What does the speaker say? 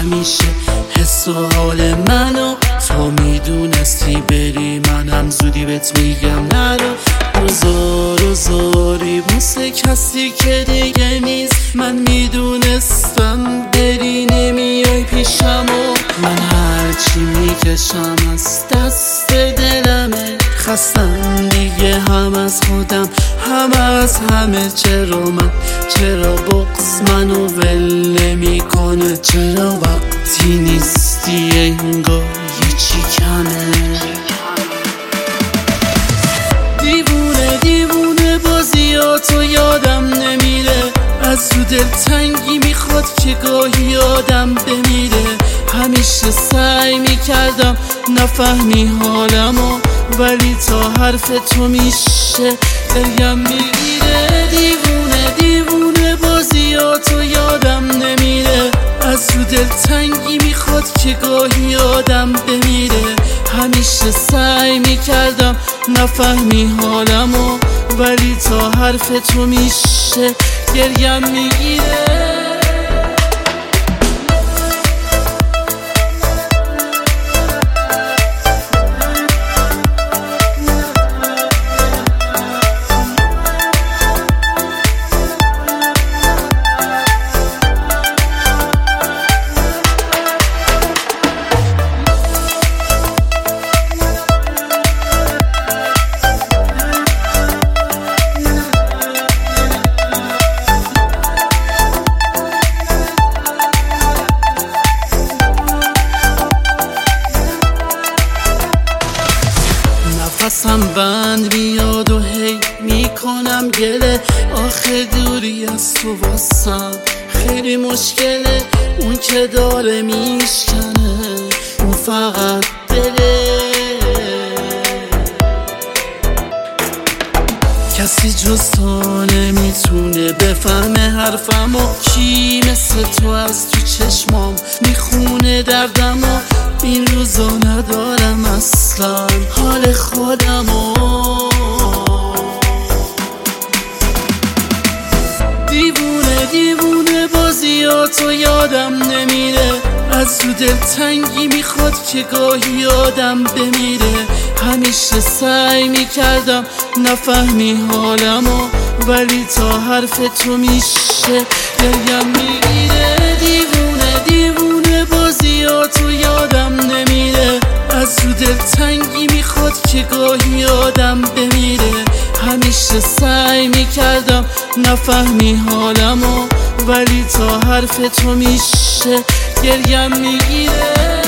همیشه حس و حال منو تو میدونستی بری، منم زودی بهت میگم نرو. زاری واسه کسی که دیگه نیست، من میدونستم بری نمیای پیشم و من هرچی میکشم از دست دلمه. خستم دیگه هم از خودم هم از همه. چرا بغض منو ول نمیکنه؟ چرا وقتی نیستی انگار یه چی کمه؟ دیوونه بازیاتو یادم نمیره، از رو دل تنگی میخواد که گاهی آدم بمیره. همیشه سعی میکردم نفهمی حالمو، ولی تا حرف تو میشه دلم میگیره. دیوونه بازیاتو یادم نمیره، از رو دل تنگی میخواد که گاهی آدم بمیره. همیشه سعی میکردم نفهمی حالمو، ولی تا حرف تو میشه گریم میگیره. نفسم بند میاد و هی میکنم گله، آخه دوری از تو واسم خیلی مشکله. اون که داره میشکنه اون فقط دله، کسی جز تو نمیتونه بفهمه حرفمو. کی مثل تو از تو چشمام میخونه دردمو؟ این روزا ندارم اصلا حال خودمو. دیوونه بازیاتو یادم نمیره، از رو دل تنگی میخواد که گاهی آدم بمیره. همیشه سعی میکردم نفهمی حالمو، ولی تا حرف تو میشه گریم میگیره. دیوونه بازیاتو یادم نمیره، از رو دل تنگی میخواد که گاهی آدم بمیره. همیشه سعی میکردم نفهمی حالمو، ولی تا حرف تو میشه گریم میگیره.